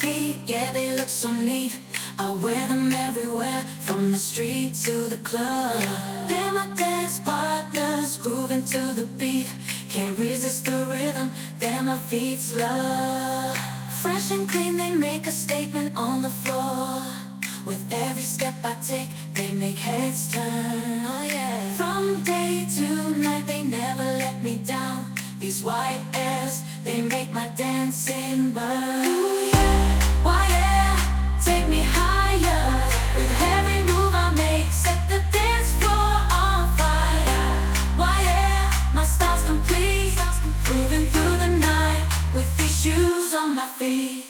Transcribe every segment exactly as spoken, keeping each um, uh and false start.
feet, yeah, they look so neat. I wear them everywhere, from the street to the club. They're my dance partners, grooving to the beat. Can't resist the rhythm, they're my feet's love. Fresh and clean, they make a statement on the floor. With every step I take, they make heads turn, oh yeah. From day to night, they never let me down. These white airs, they make my dancing burn. Ooh yeah, why yeah, take me higher. With every move I make, set the dance floor on fire. Why yeah, my style's complete, moving through the night with these shoes on my feet.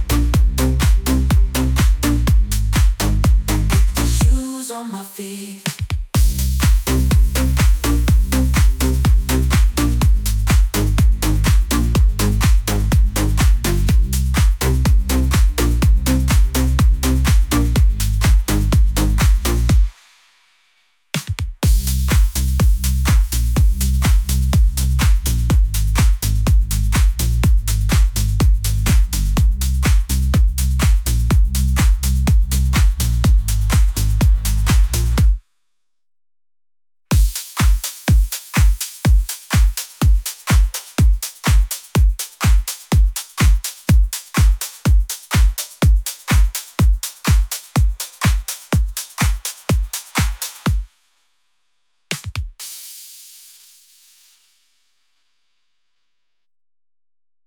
On my feet.